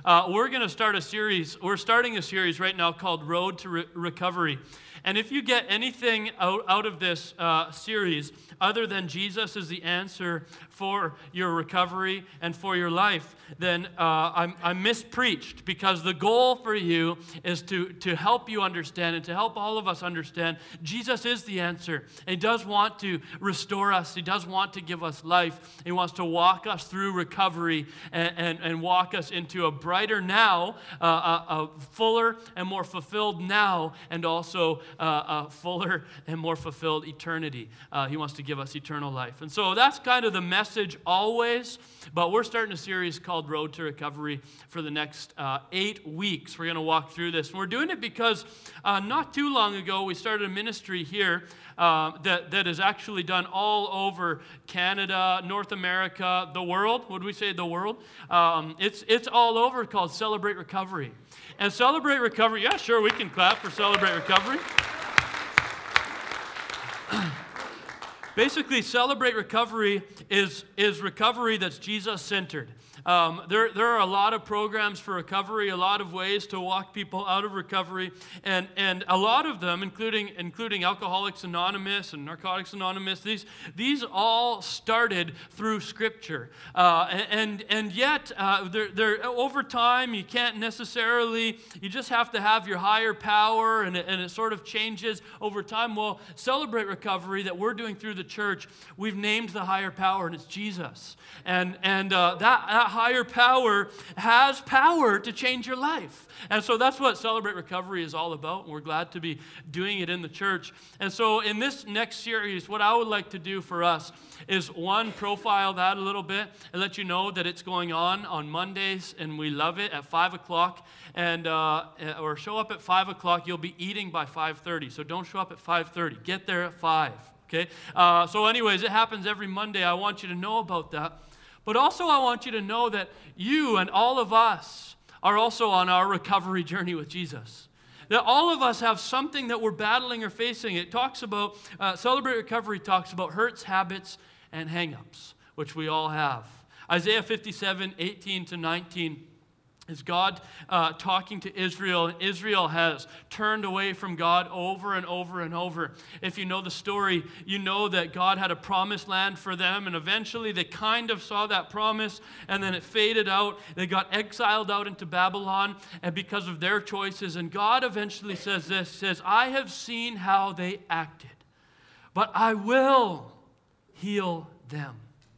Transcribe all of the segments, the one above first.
we're going to start a series. We're starting a series right now called Road to Recovery. And if you get anything out of this series other than Jesus is the answer for your recovery and for your life, then I mispreached, because the goal for you is to help you understand and to help all of us understand Jesus is the answer. He does want to restore us. He does want to give us life. He wants to walk us through recovery and walk us into a brighter now, a fuller and more fulfilled now, and also a fuller and more fulfilled eternity. He wants to give us eternal life. And so that's kind of the message always, but we're starting a series called Road to Recovery for the next 8 weeks. We're going to walk through this. And we're doing it because not too long ago we started a ministry here that is actually done all over Canada, North America, the world. Would we say the world? It's all over, called Celebrate Recovery. And Celebrate Recovery, yeah, sure, we can clap for Celebrate Recovery. Basically, Celebrate Recovery is recovery that's Jesus-centered. There are a lot of programs for recovery, a lot of ways to walk people out of recovery, and a lot of them, including Alcoholics Anonymous and Narcotics Anonymous, these all started through Scripture. And yet, they're over time, you can't necessarily, you just have to have your higher power, and it sort of changes over time. Well, Celebrate Recovery that we're doing through the church, we've named the higher power, and it's Jesus. And that higher power has power to change your life. And so that's what Celebrate Recovery is all about, and we're glad to be doing it in the church. And so in this next series, what I would like to do for us is, one, profile that a little bit and let you know that it's going on Mondays, and we love it, at 5 o'clock, and or show up at 5 o'clock. You'll be eating by 5:30, so don't show up at 5:30. Get there at 5, okay? So anyways, it happens every Monday. I want you to know about that. But also I want you to know that you and all of us are also on our recovery journey with Jesus. That all of us have something that we're battling or facing. It talks about, Celebrate Recovery talks about hurts, habits, and hang-ups, which we all have. Isaiah 57:18-19 is God talking to Israel, and Israel has turned away from God over and over and over. If you know the story, you know that God had a promised land for them, and eventually they kind of saw that promise, and then it faded out. They got exiled out into Babylon, and because of their choices, and God eventually says this, says, I have seen how they acted, but I will heal them.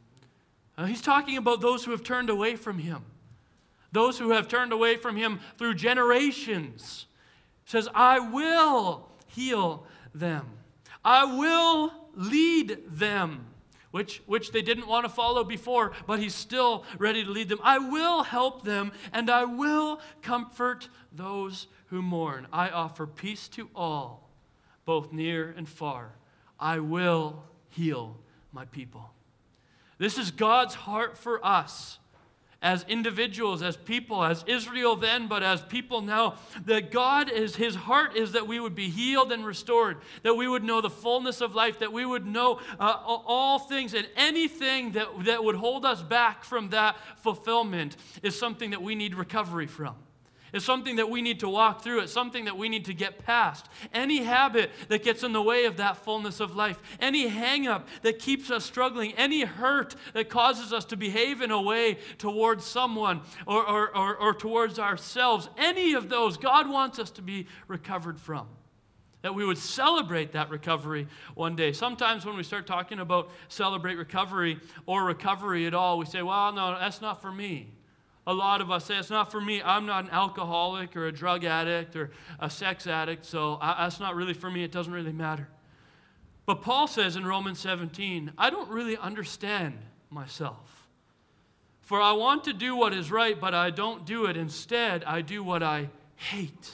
He's talking about those who have turned away from Him. Those who have turned away from Him through generations. Says, I will heal them. I will lead them, which they didn't want to follow before, but He's still ready to lead them. I will help them, and I will comfort those who mourn. I offer peace to all, both near and far. I will heal my people. This is God's heart for us. As individuals, as people, as Israel then, but as people now, that God is, His heart is that we would be healed and restored, that we would know the fullness of life, that we would know all things, and anything that would hold us back from that fulfillment is something that we need recovery from. It's something that we need to walk through. It's something that we need to get past. Any habit that gets in the way of that fullness of life, any hang-up that keeps us struggling, any hurt that causes us to behave in a way towards someone or towards ourselves, any of those, God wants us to be recovered from. That we would celebrate that recovery one day. Sometimes when we start talking about Celebrate Recovery or recovery at all, we say, well, no, that's not for me. A lot of us say, it's not for me. I'm not an alcoholic or a drug addict or a sex addict, so that's not really for me. It doesn't really matter. But Paul says in Romans 17, I don't really understand myself. For I want to do what is right, but I don't do it. Instead, I do what I hate.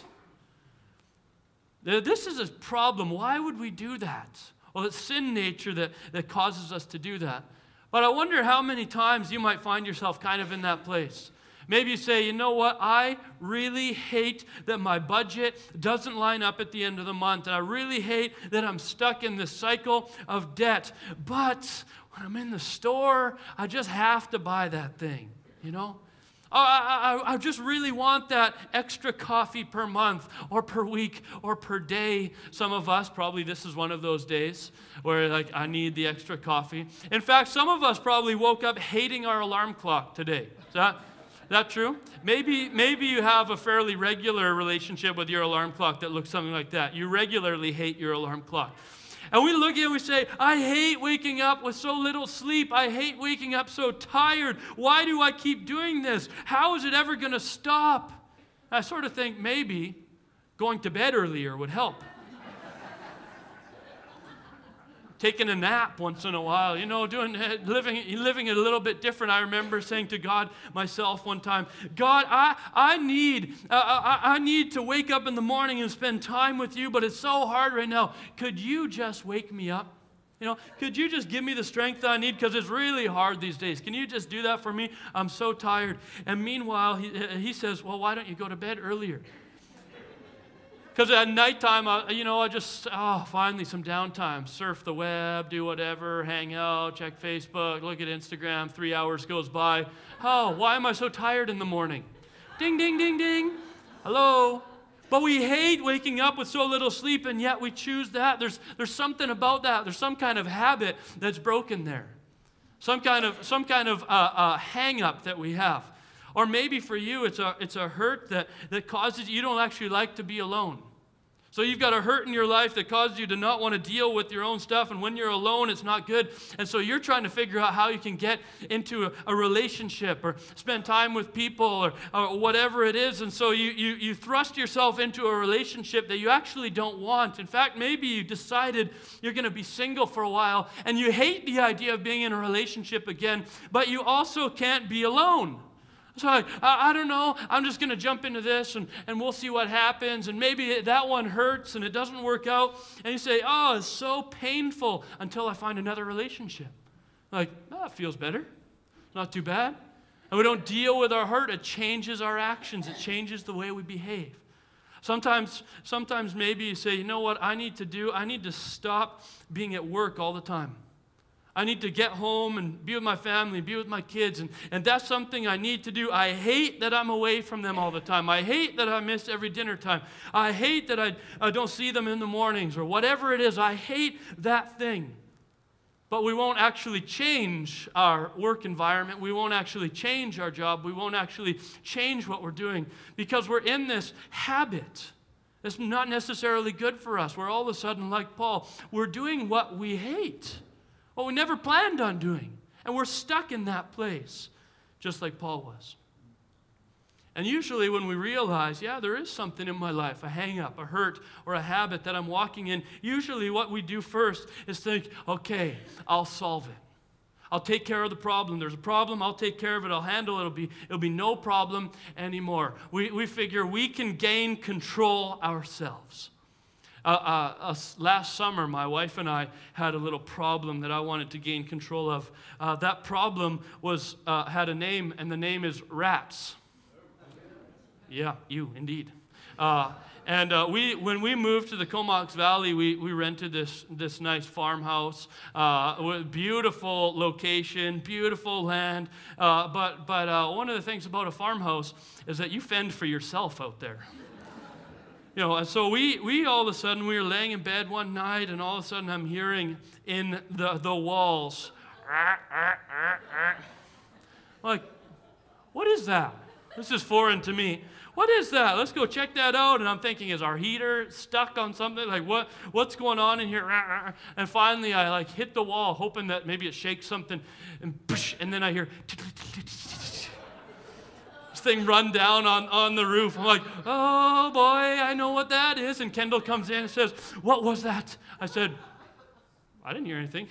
This is a problem. Why would we do that? Well, it's sin nature that causes us to do that. But I wonder how many times you might find yourself kind of in that place. Maybe you say, you know what, I really hate that my budget doesn't line up at the end of the month. And I really hate that I'm stuck in this cycle of debt. But when I'm in the store, I just have to buy that thing, you know? I just really want that extra coffee per month or per week or per day. Some of us, probably this is one of those days where like I need the extra coffee. In fact, some of us probably woke up hating our alarm clock today. Is that true? Maybe you have a fairly regular relationship with your alarm clock that looks something like that. You regularly hate your alarm clock. And we look at it and we say, I hate waking up with so little sleep. I hate waking up so tired. Why do I keep doing this? How is it ever going to stop? I sort of think maybe going to bed earlier would help. Taking a nap once in a while, living it a little bit different. I remember saying to God myself one time, God, I need to wake up in the morning and spend time with you, but it's so hard right now. Could you just wake me up? Could you just give me the strength I need? Because it's really hard these days. Can you just do that for me? I'm so tired. And meanwhile, he says, well, why don't you go to bed earlier? Because at nighttime, finally some downtime. Surf the web, do whatever, hang out, check Facebook, look at Instagram. 3 hours goes by. Oh, why am I so tired in the morning? Ding, ding, ding, ding. Hello? But we hate waking up with so little sleep, and yet we choose that. There's something about that. There's some kind of habit that's broken there. Some kind of hang-up that we have. Or maybe for you, it's a hurt that causes you don't actually like to be alone. So you've got a hurt in your life that causes you to not want to deal with your own stuff, and when you're alone, it's not good. And so you're trying to figure out how you can get into a relationship or spend time with people or whatever it is. And so you thrust yourself into a relationship that you actually don't want. In fact, maybe you decided you're going to be single for a while, and you hate the idea of being in a relationship again, but you also can't be alone. So I don't know, I'm just going to jump into this and we'll see what happens. And maybe that one hurts and it doesn't work out. And you say, oh, it's so painful until I find another relationship. Like, oh, it feels better. Not too bad. And we don't deal with our hurt. It changes our actions. It changes the way we behave. Sometimes maybe you say, you know what I need to do? I need to stop being at work all the time. I need to get home and be with my family, be with my kids, and that's something I need to do. I hate that I'm away from them all the time. I hate that I miss every dinner time. I hate that I don't see them in the mornings or whatever it is. I hate that thing. But we won't actually change our work environment. We won't actually change our job. We won't actually change what we're doing because we're in this habit. It's not necessarily good for us. We're all of a sudden like Paul. We're doing what we hate. What we never planned on doing. And we're stuck in that place, just like Paul was. And usually when we realize, there is something in my life, a hang-up, a hurt, or a habit that I'm walking in, usually what we do first is think, okay, I'll solve it. I'll take care of the problem. There's a problem, I'll take care of it, I'll handle it, it'll be no problem anymore. We figure we can gain control ourselves. Last summer, my wife and I had a little problem that I wanted to gain control of. That problem had a name, and the name is rats. Yeah, you, indeed. When we moved to the Comox Valley, we rented this nice farmhouse with beautiful location, beautiful land. But one of the things about a farmhouse is that you fend for yourself out there. And so we all of a sudden, we were laying in bed one night, and all of a sudden I'm hearing in the walls, like, what is that? This is foreign to me. What is that? Let's go check that out. And I'm thinking, is our heater stuck on something? Like, what's going on in here? And finally, I hit the wall, hoping that maybe it shakes something, and then I hear thing run down on the roof. I'm like, oh boy, I know what that is. And Kendall comes in and says, what was that? I said, I didn't hear anything,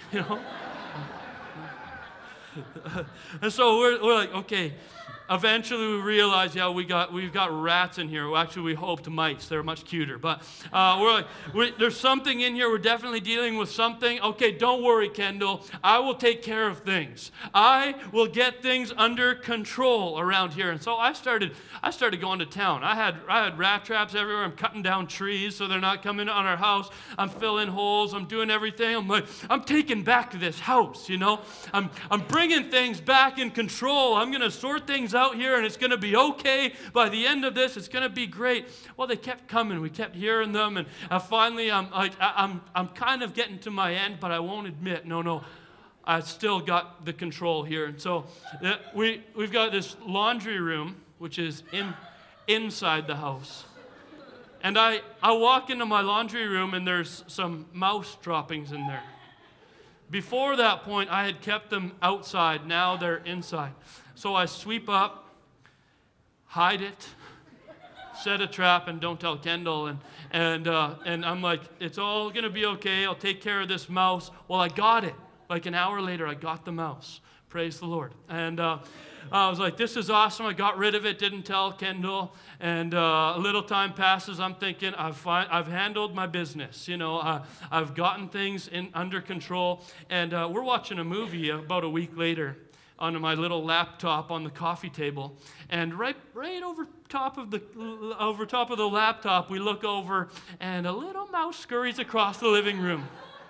And so we're like, okay. Eventually we realized, we've got rats in here. Well, actually, we hoped mice. They're much cuter. But we're like, there's something in here. We're definitely dealing with something. Okay, don't worry, Kendall. I will take care of things. I will get things under control around here. And so I started going to town. I had rat traps everywhere. I'm cutting down trees so they're not coming on our house. I'm filling holes. I'm doing everything. I'm like, I'm taking back this house, I'm bringing things back in control. I'm going to sort things out. out here and it's going to be okay. By the end of this, it's going to be great. Well, they kept coming. We kept hearing them. And finally, I'm kind of getting to my end, but I won't admit, no, I still got the control here. And so we've got this laundry room, which is inside the house. And I walk into my laundry room, and there's some mouse droppings in there. Before that point, I had kept them outside. Now they're inside. So I sweep up, hide it, set a trap, and don't tell Kendall. And I'm like, it's all going to be okay. I'll take care of this mouse. Well, I got it. Like an hour later, I got the mouse. Praise the Lord. And I was like, this is awesome. I got rid of it, didn't tell Kendall. And a little time passes. I'm thinking, I've handled my business. I've gotten things under control. And we're watching a movie about a week later on my little laptop on the coffee table. And right over top of the laptop, we look over, and a little mouse scurries across the living room.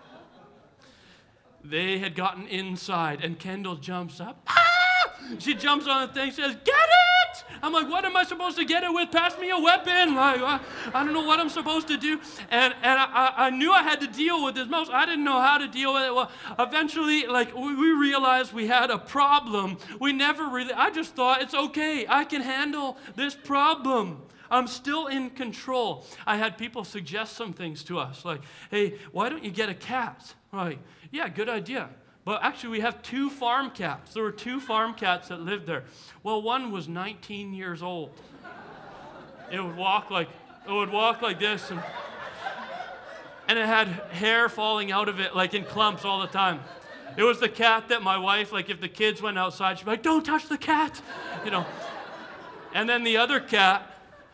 They had gotten inside, and Kendall jumps up. Ah! She jumps on the thing, says, "Get it!" I'm like, what am I supposed to get it with? Pass me a weapon. Like, I don't know what I'm supposed to do. And I knew I had to deal with this mouse. I didn't know how to deal with it. Well, eventually, we realized we had a problem. I just thought, it's okay. I can handle this problem. I'm still in control. I had people suggest some things to us, like, hey, why don't you get a cat? Like, yeah, good idea. But actually, we have 2 farm cats. There were 2 farm cats that lived there. Well, one was 19 years old. It would walk like this, and it had hair falling out of it, like in clumps all the time. It was the cat that my wife, like, if the kids went outside, she'd be like, "Don't touch the cat," And then the other cat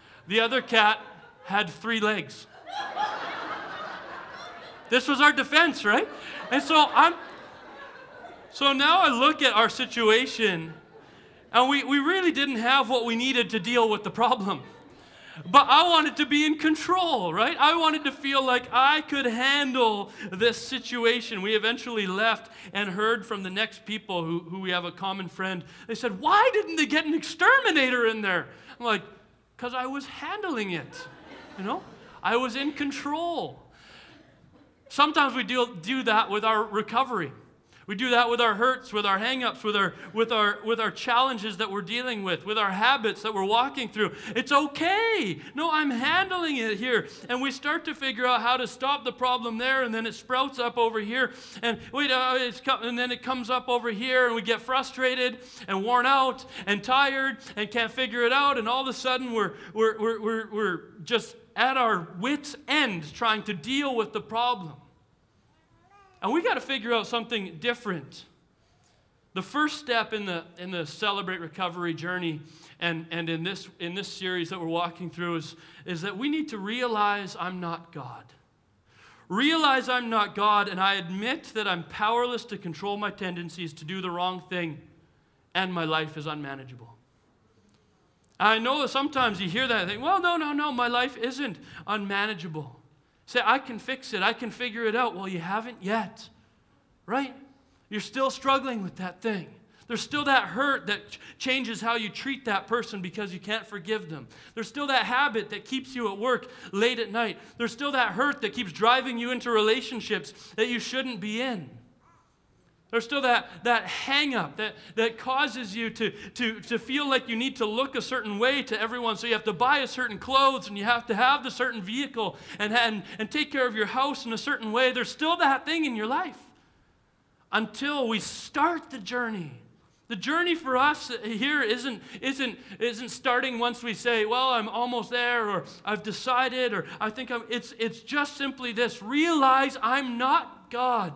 had 3 legs. This was our defense, right? And so now I look at our situation, and we really didn't have what we needed to deal with the problem. But I wanted to be in control, right? I wanted to feel like I could handle this situation. We eventually left and heard from the next people who we have a common friend. They said, "Why didn't they get an exterminator in there?" I'm like, because I was handling it, I was in control. Sometimes we do that with our recovery. We do that with our hurts, with our hang-ups, with our challenges that we're dealing with our habits that we're walking through. It's okay. No, I'm handling it here. And we start to figure out how to stop the problem there, and then it sprouts up over here. And and then it comes up over here, and we get frustrated and worn out and tired and can't figure it out. And all of a sudden, we're just at our wits' end trying to deal with the problem. And we got to figure out something different. The first step in the Celebrate Recovery journey, and in this series that we're walking through, is that we need to realize I'm not God. Realize I'm not God, and I admit that I'm powerless to control my tendencies to do the wrong thing, and my life is unmanageable. I know that sometimes you hear that and think, well, no, my life isn't unmanageable. Say, I can fix it. I can figure it out. Well, you haven't yet, right? You're still struggling with that thing. There's still that hurt that changes how you treat that person because you can't forgive them. There's still that habit that keeps you at work late at night. There's still that hurt that keeps driving you into relationships that you shouldn't be in. There's still that hang-up that causes you to feel like you need to look a certain way to everyone. So you have to buy a certain clothes, and you have to have the certain vehicle and take care of your house in a certain way. There's still that thing in your life until we start the journey. The journey for us here isn't starting once we say, well, I'm almost there, or I've decided, or I think it's just simply this: realize I'm not God.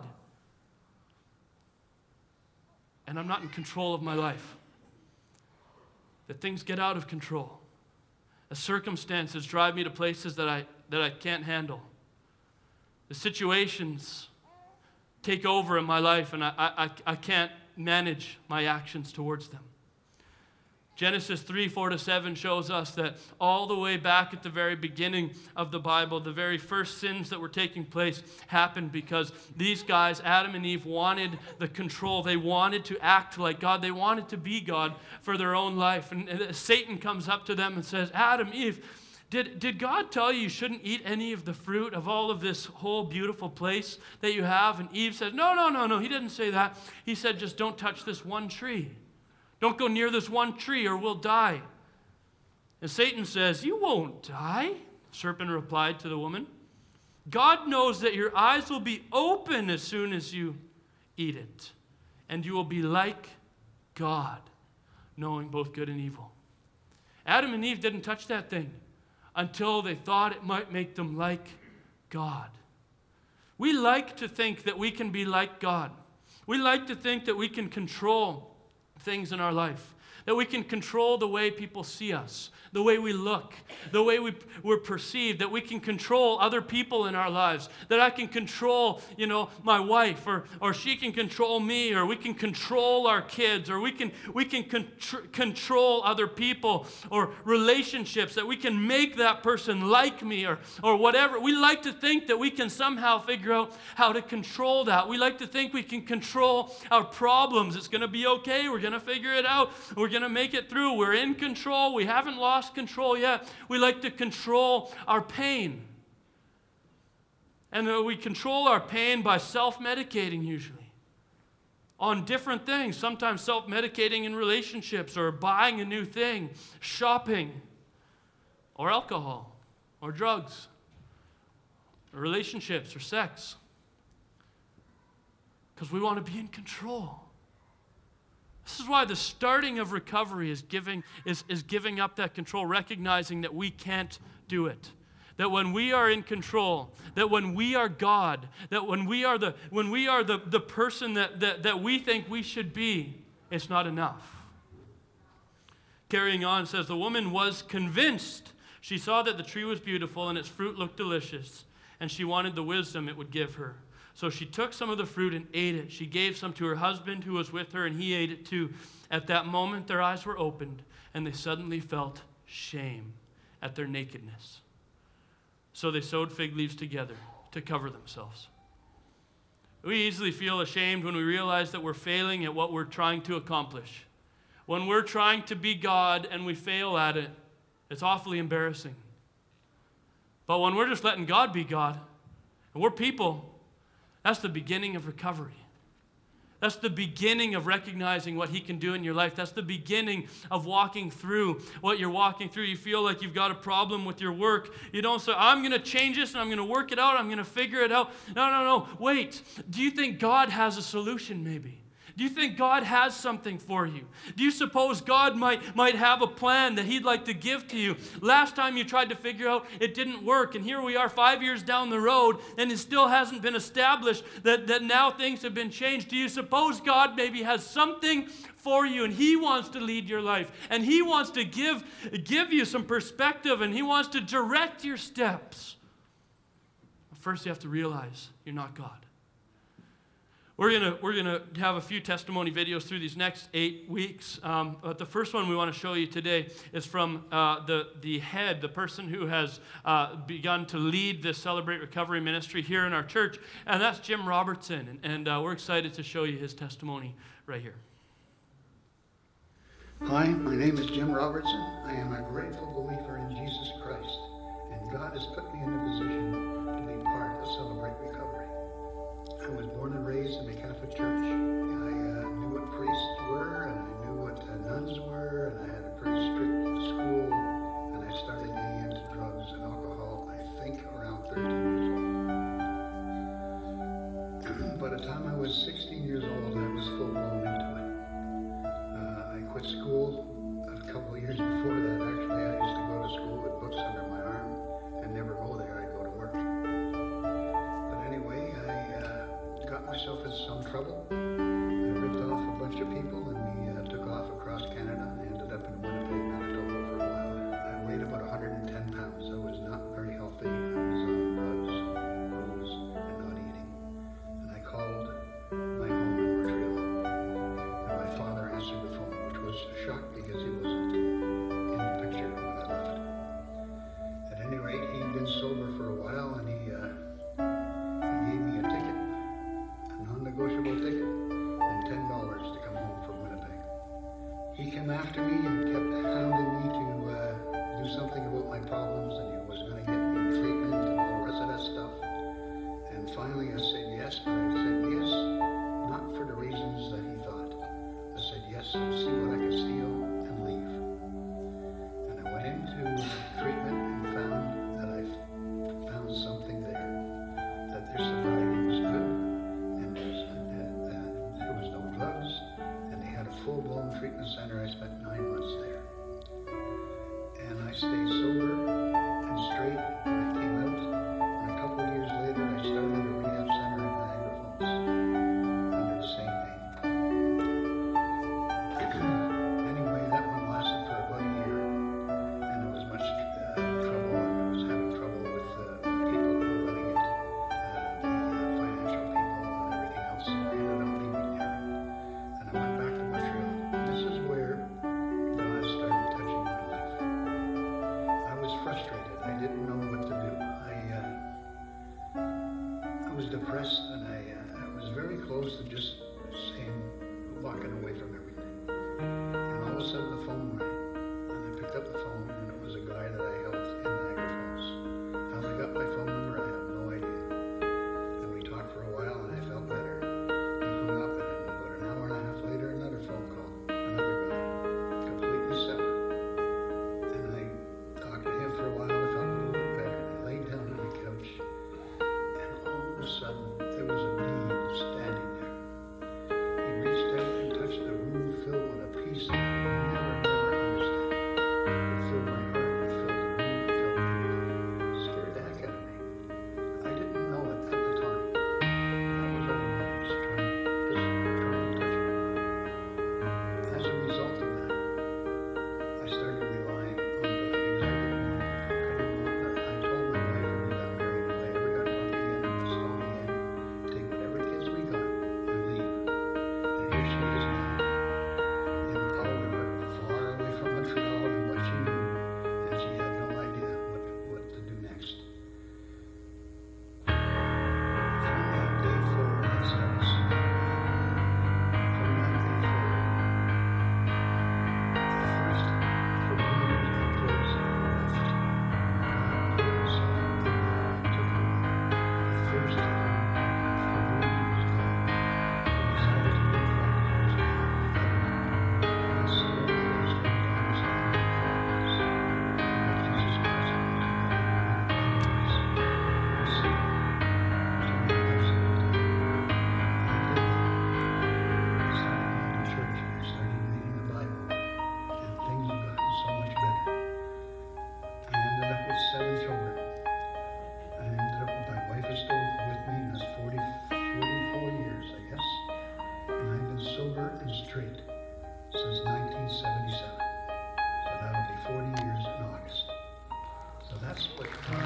And I'm not in control of my life. That things get out of control. The circumstances drive me to places that I can't handle. The situations take over in my life, and I can't manage my actions towards them. Genesis 3:4-7 shows us that all the way back at the very beginning of the Bible, the very first sins that were taking place happened because these guys, Adam and Eve, wanted the control. They wanted to act like God. They wanted to be God for their own life. And Satan comes up to them and says, Adam, Eve, did God tell you shouldn't eat any of the fruit of all of this whole beautiful place that you have? And Eve says, no, he didn't say that. He said, just don't touch this one tree. Don't go near this one tree or we'll die. And Satan says, you won't die. The serpent replied to the woman, God knows that your eyes will be open as soon as you eat it, and you will be like God, knowing both good and evil. Adam and Eve didn't touch that thing until they thought it might make them like God. We like to think that we can be like God. We like to think that we can control things in our life, that we can control the way people see us, the way we look, the way we're perceived, that we can control other people in our lives, that I can control, my wife, or she can control me, or we can control our kids, or we can control other people or relationships, that we can make that person like me or whatever. We like to think that we can somehow figure out how to control that. We like to think we can control our problems. It's going to be okay. We're going to figure it out. We're going to make it through. We're in control. We haven't lost control yet. We like to control our pain. And we control our pain by self-medicating usually on different things. Sometimes self-medicating in relationships or buying a new thing, shopping, or alcohol, or drugs, or relationships, or sex. Because we want to be in control. This is why the starting of recovery is giving up that control, recognizing that we can't do it. That when we are in control, that when we are God, that when we are the person that we think we should be, it's not enough. Carrying on, says the woman was convinced. She saw that the tree was beautiful and its fruit looked delicious, and she wanted the wisdom it would give her. So she took some of the fruit and ate it. She gave some to her husband who was with her, and he ate it too. At that moment, their eyes were opened, and they suddenly felt shame at their nakedness. So they sewed fig leaves together to cover themselves. We easily feel ashamed when we realize that we're failing at what we're trying to accomplish. When we're trying to be God and we fail at it, it's awfully embarrassing. But when we're just letting God be God, and we're people, that's the beginning of recovery. That's the beginning of recognizing what He can do in your life. That's the beginning of walking through what you're walking through. You feel like you've got a problem with your work. You don't say, I'm going to change this and I'm going to work it out. I'm going to figure it out. No. Wait. Do you think God has a solution maybe? Do you think God has something for you? Do you suppose God might have a plan that He'd like to give to you? Last time you tried to figure out, it didn't work. And here we are 5 years down the road, and it still hasn't been established that now things have been changed. Do you suppose God maybe has something for you, and He wants to lead your life, and He wants to give you some perspective, and He wants to direct your steps? But first you have to realize you're not God. We're gonna have a few testimony videos through these next 8 weeks. But the first one we want to show you today is from the head, the person who has begun to lead this Celebrate Recovery ministry here in our church, and that's Jim Robertson. And we're excited to show you his testimony right here. Hi, my name is Jim Robertson. I am a grateful believer in Jesus Christ, and God has put me in a position to be part of Celebrate Recovery. I was born and raised in the Catholic Church. I knew what priests were, and I knew what nuns were, and I had a pretty strict school, and I started getting into drugs and alcohol, I think, around 13 years old. By the time I was 16 years old, I was full-blown into it. I quit school a couple of years before that. Actually, I used to go problems and he was going to get me treatment and all the rest of that stuff. And finally I said yes, but I said yes, not for the reasons that he thought. I said yes, to see what I could steal and leave. And I went into treatment and found that I found something there, that their sobriety was good, and there was no drugs, and they had a full-blown treatment center. I spent 9 months there. And I stayed sober and straight, and I came out, and a couple of years later I started a rehab center in Niagara Falls under the same name. Anyway, that one lasted for about a year, and there was much trouble, and I was having trouble with the people who were running it, the financial people and everything else, so I ended up leaving there. And I went back to Montreal. This is where God started touching my life. I was frustrated. I didn't know what to do. I was depressed, and I was very close to just walking away from everything. And all of a sudden the phone rang, and I picked up the phone, and it was a guy that I helped in Niagara Falls. How they got my phone number, I have no idea. And we talked for a while, and I felt better. He hung up, and then about an hour and a half later, another phone call, another guy, completely separate. And I talked to him for a while, I felt a little bit better. I laid down on the couch, and all of a sudden, there was a being standing there. He reached out and touched the room filled with a peace that I would never understand. It filled my heart, it filled the room, it filled everything. It scared the heck out of me. I didn't know it at the time. That was all I was trying to touch me. As a result of that, I started relying on God because I didn't want that. I told my wife when we got married, if I ever got drunk again, slow again, take whatever kids we got and leave. And here she is now, in Palmer, far away from Montreal and what she knew, and she had no idea what to do next. From that day forward, I started seeing God. From that day forward, the first forbidden that closed and left, God put himself in there and took it away. The first forbidden was God. The desire to live right was God. And slowly I started to understand what God was and what Jesus Christ was and what he was. He saved me to my life so I did that. I started going to church, and I started reading the Bible, and things have gotten so much better. I ended up with 7 children. My wife is still with me, and that's 44 years, I guess. And I've been sober and straight since 1977. So that'll be 40 years in August. So that's what God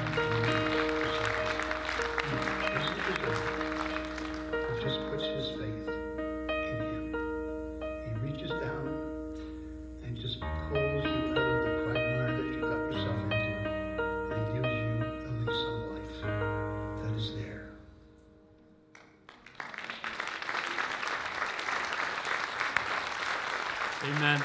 he just puts his faith in him. He reaches down and just pulls you out of the quagmire that you got yourself into and gives you a lease on life that is there. Amen.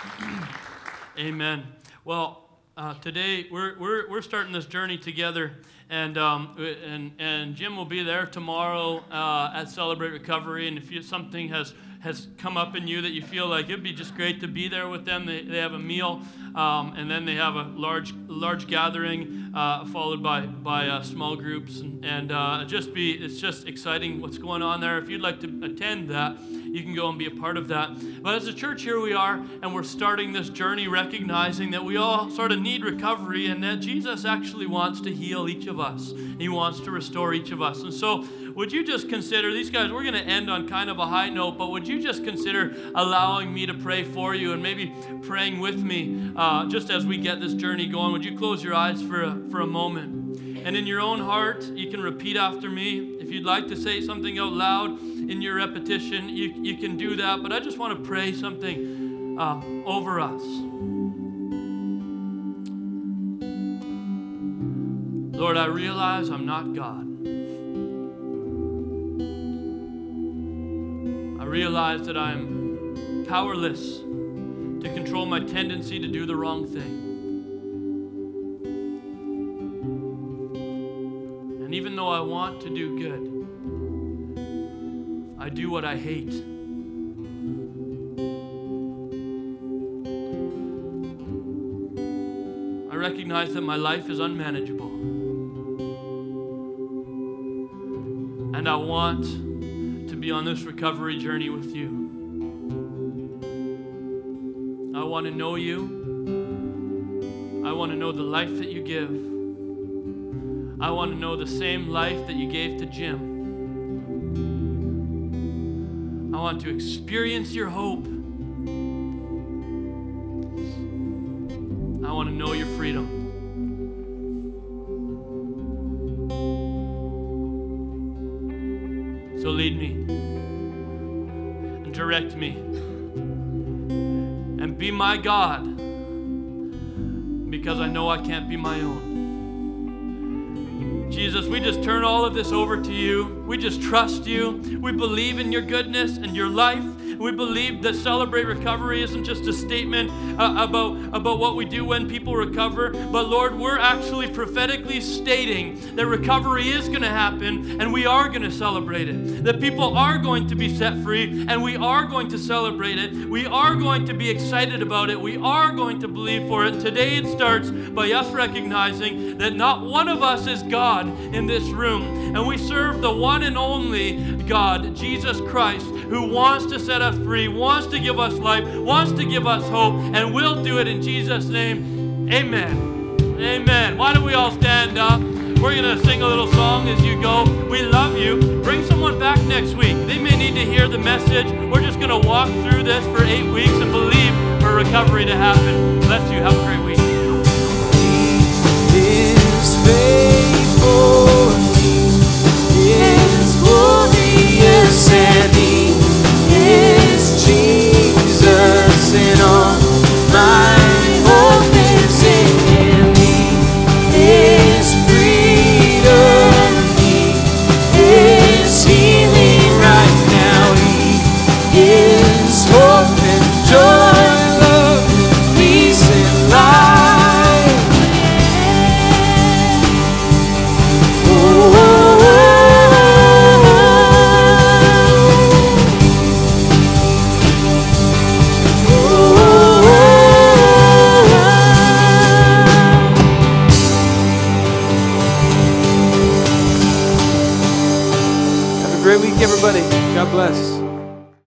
Amen. Well, today we're starting this journey together, and Jim will be there tomorrow at Celebrate Recovery. And if something has come up in you that you feel like it'd be just great to be there with them, they have a meal, and then they have a large gathering followed by small groups, and it's just exciting what's going on there. If you'd like to attend that, you can go and be a part of that. But as a church, here we are, and we're starting this journey recognizing that we all sort of need recovery, and that Jesus actually wants to heal each of us. He wants to restore each of us. And so would you just consider, these guys, we're going to end on kind of a high note, but would you just consider allowing me to pray for you and maybe praying with me just as we get this journey going? Would you close your eyes for a moment? And in your own heart, you can repeat after me. If you'd like to say something out loud in your repetition, you can do that. But I just want to pray something over us. Lord, I realize I'm not God. I realize that I'm powerless to control my tendency to do the wrong thing. And even though I want to do good, I do what I hate. I recognize that my life is unmanageable. And I want to be on this recovery journey with you. I want to know you. I want to know the life that you give. I want to know the same life that you gave to Jim. I want to experience your hope. I want to know your freedom. So lead me and direct me and be my God, because I know I can't be my own. Jesus, we just turn all of this over to you. We just trust you. We believe in your goodness and your life. We believe that Celebrate Recovery isn't just a statement about what we do when people recover, but Lord, we're actually prophetically stating that recovery is going to happen and we are going to celebrate it. That people are going to be set free and we are going to celebrate it. We are going to be excited about it. We are going to believe for it. Today it starts by us recognizing that not one of us is God in this room, and we serve the one and only God, Jesus Christ, who wants to set us free, wants to give us life, wants to give us hope, and will do it in Jesus' name. Amen. Amen. Why don't we all stand up? We're going to sing a little song as you go. We love you. Bring someone back next week. They may need to hear the message. We're just going to walk through this for 8 weeks and believe for recovery to happen. Bless you. Have a great week.